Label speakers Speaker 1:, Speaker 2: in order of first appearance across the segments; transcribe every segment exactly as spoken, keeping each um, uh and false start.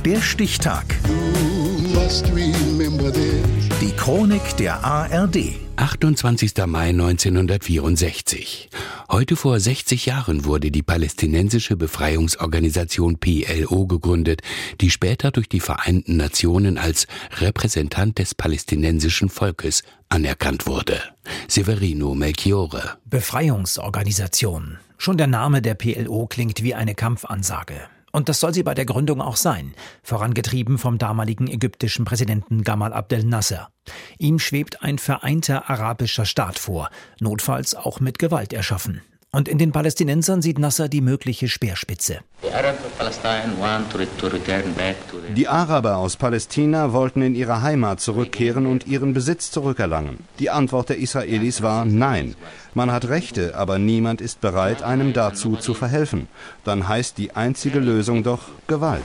Speaker 1: Der Stichtag. Die Chronik der A R D.
Speaker 2: achtundzwanzigster Mai neunzehnhundertvierundsechzig. Heute vor sechzig Jahren wurde die palästinensische Befreiungsorganisation P L O gegründet, die später durch die Vereinten Nationen als Repräsentant des palästinensischen Volkes anerkannt wurde. Severino Melchiorre.
Speaker 3: Befreiungsorganisation. Schon der Name der P L O klingt wie eine Kampfansage. Und das soll sie bei der Gründung auch sein, vorangetrieben vom damaligen ägyptischen Präsidenten Gamal Abdel Nasser. Ihm schwebt ein vereinter arabischer Staat vor, notfalls auch mit Gewalt erschaffen. Und in den Palästinensern sieht Nasser die mögliche Speerspitze.
Speaker 4: Die Araber aus Palästina wollten in ihre Heimat zurückkehren und ihren Besitz zurückerlangen. Die Antwort der Israelis war Nein. Man hat Rechte, aber niemand ist bereit, einem dazu zu verhelfen. Dann heißt die einzige Lösung doch Gewalt.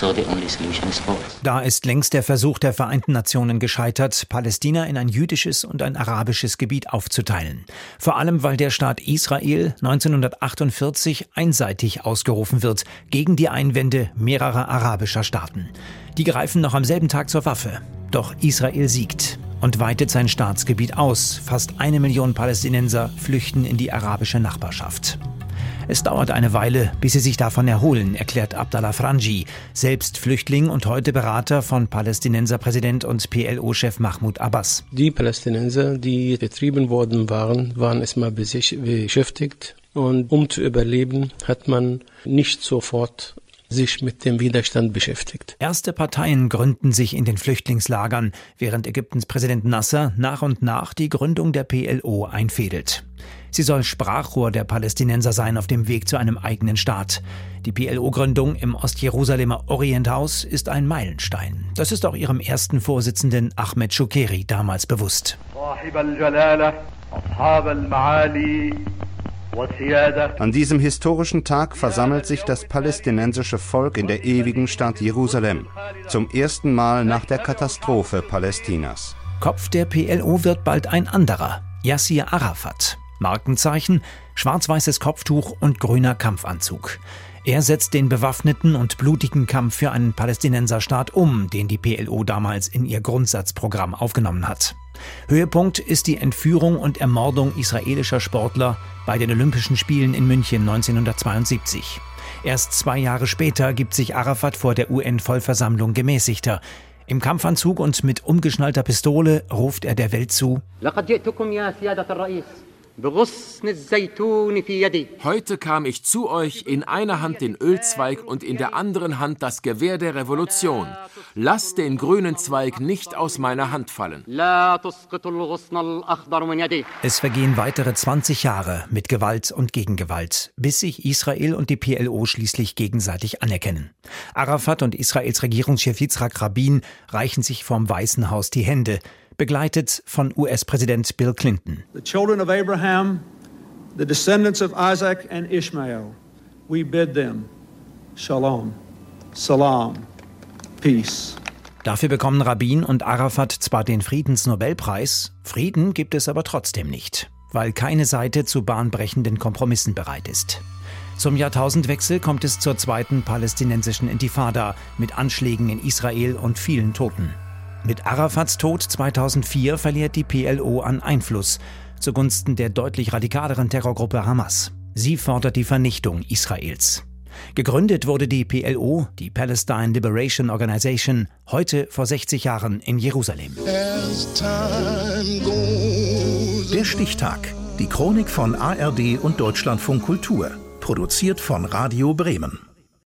Speaker 3: Da ist längst der Versuch der Vereinten Nationen gescheitert, Palästina in ein jüdisches und ein arabisches Gebiet aufzuteilen. Vor allem, weil der Staat Israel neunzehnhundertachtundvierzig einseitig ausgerufen wird, gegen die Einwände mehrerer arabischer Staaten. Die greifen noch am selben Tag zur Waffe. Doch Israel siegt und weitet sein Staatsgebiet aus. Fast eine Million Palästinenser flüchten in die arabische Nachbarschaft. Es dauert eine Weile, bis sie sich davon erholen, erklärt Abdallah Frangi, selbst Flüchtling und heute Berater von Palästinenserpräsident und P L O-Chef Mahmoud Abbas.
Speaker 5: Die Palästinenser, die vertrieben worden waren, waren erstmal beschäftigt. Und um zu überleben, hat man nicht sofort sich mit dem Widerstand beschäftigt.
Speaker 3: Erste Parteien gründen sich in den Flüchtlingslagern, während Ägyptens Präsident Nasser nach und nach die Gründung der P L O einfädelt. Sie soll Sprachrohr der Palästinenser sein auf dem Weg zu einem eigenen Staat. Die P L O-Gründung im Ostjerusalemer Orienthaus ist ein Meilenstein. Das ist auch ihrem ersten Vorsitzenden Ahmed Shukeri damals bewusst.
Speaker 4: An diesem historischen Tag versammelt sich das palästinensische Volk in der ewigen Stadt Jerusalem. Zum ersten Mal nach der Katastrophe Palästinas.
Speaker 3: Kopf der P L O wird bald ein anderer, Yassir Arafat. Markenzeichen, schwarz-weißes Kopftuch und grüner Kampfanzug. Er setzt den bewaffneten und blutigen Kampf für einen Palästinenserstaat um, den die P L O damals in ihr Grundsatzprogramm aufgenommen hat. Höhepunkt ist die Entführung und Ermordung israelischer Sportler bei den Olympischen Spielen in München neunzehnhundertzweiundsiebzig. Erst zwei Jahre später gibt sich Arafat vor der U N-Vollversammlung gemäßigter. Im Kampfanzug und mit umgeschnallter Pistole ruft er der Welt zu:
Speaker 6: Heute kam ich zu euch, in einer Hand den Ölzweig und in der anderen Hand das Gewehr der Revolution. Lasst den grünen Zweig nicht aus meiner Hand fallen.
Speaker 3: Es vergehen weitere zwanzig Jahre mit Gewalt und Gegengewalt, bis sich Israel und die P L O schließlich gegenseitig anerkennen. Arafat und Israels Regierungschef Yitzhak Rabin reichen sich vom Weißen Haus die Hände, begleitet von U S-Präsident Bill Clinton.
Speaker 7: The children of Abraham, the descendants of Isaac and Ishmael, we bid them Shalom, Salam, Peace.
Speaker 3: Dafür bekommen Rabin und Arafat zwar den Friedensnobelpreis, Frieden gibt es aber trotzdem nicht, weil keine Seite zu bahnbrechenden Kompromissen bereit ist. Zum Jahrtausendwechsel kommt es zur zweiten palästinensischen Intifada mit Anschlägen in Israel und vielen Toten. Mit Arafats Tod zweitausendvier verliert die P L O an Einfluss zugunsten der deutlich radikaleren Terrorgruppe Hamas. Sie fordert die Vernichtung Israels. Gegründet wurde die P L O, die Palestine Liberation Organization, heute vor sechzig Jahren in Jerusalem.
Speaker 1: Der Stichtag. Die Chronik von A R D und Deutschlandfunk Kultur. Produziert von Radio Bremen.